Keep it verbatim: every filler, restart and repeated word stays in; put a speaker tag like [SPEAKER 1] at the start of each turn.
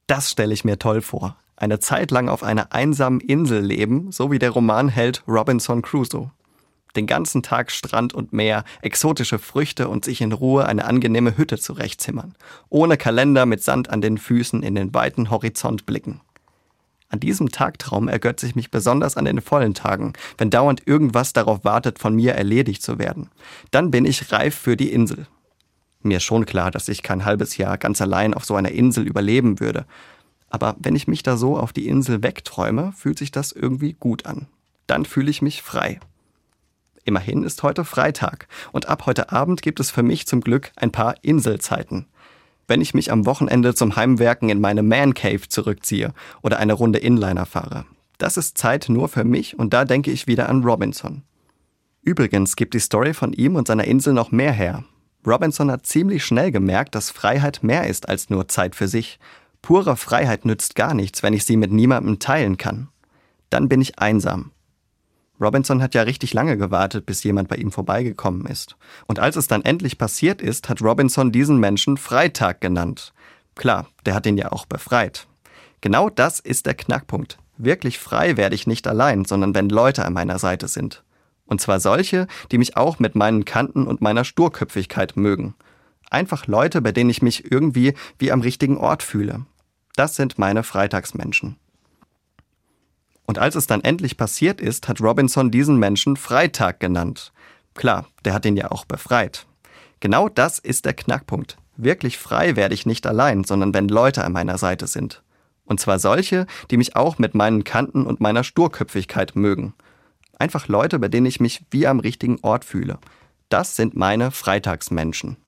[SPEAKER 1] Das stelle ich mir toll vor. Eine Zeit lang auf einer einsamen Insel leben, so wie der Romanheld Robinson Crusoe. Den ganzen Tag Strand und Meer, exotische Früchte und sich in Ruhe eine angenehme Hütte zurechtzimmern. Ohne Kalender, mit Sand an den Füßen, in den weiten Horizont blicken. An diesem Tagtraum ergötze ich mich besonders an den vollen Tagen, wenn dauernd irgendwas darauf wartet, von mir erledigt zu werden. Dann bin ich reif für die Insel. Mir ist schon klar, dass ich kein halbes Jahr ganz allein auf so einer Insel überleben würde. Aber wenn ich mich da so auf die Insel wegträume, fühlt sich das irgendwie gut an. Dann fühle ich mich frei. Immerhin ist heute Freitag und ab heute Abend gibt es für mich zum Glück ein paar Inselzeiten. Wenn ich mich am Wochenende zum Heimwerken in meine Man Cave zurückziehe oder eine Runde Inliner fahre. Das ist Zeit nur für mich und da denke ich wieder an Robinson. Übrigens gibt die Story von ihm und seiner Insel noch mehr her. Robinson hat ziemlich schnell gemerkt, dass Freiheit mehr ist als nur Zeit für sich. Pure Freiheit nützt gar nichts, wenn ich sie mit niemandem teilen kann. Dann bin ich einsam. Robinson hat ja richtig lange gewartet, bis jemand bei ihm vorbeigekommen ist. Und als es dann endlich passiert ist, hat Robinson diesen Menschen Freitag genannt. Klar, der hat ihn ja auch befreit. Genau das ist der Knackpunkt. Wirklich frei werde ich nicht allein, sondern wenn Leute an meiner Seite sind. Und zwar solche, die mich auch mit meinen Kanten und meiner Sturköpfigkeit mögen. Einfach Leute, bei denen ich mich irgendwie wie am richtigen Ort fühle. Das sind meine Freitagsmenschen. Und als es dann endlich passiert ist, hat Robinson diesen Menschen Freitag genannt. Klar, der hat ihn ja auch befreit. Genau das ist der Knackpunkt. Wirklich frei werde ich nicht allein, sondern wenn Leute an meiner Seite sind. Und zwar solche, die mich auch mit meinen Kanten und meiner Sturköpfigkeit mögen. Einfach Leute, bei denen ich mich wie am richtigen Ort fühle. Das sind meine Freitagsmenschen.